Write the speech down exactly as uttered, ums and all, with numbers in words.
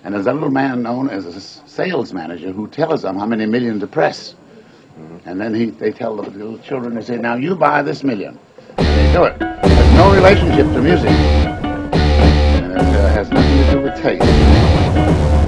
And there's a little man known as a sales manager who tells them how many million to press. Mm-hmm. And then he, they tell the little children, they say, now you buy this million. And they do it. There's no relationship to music. And it uh, has nothing to do with taste.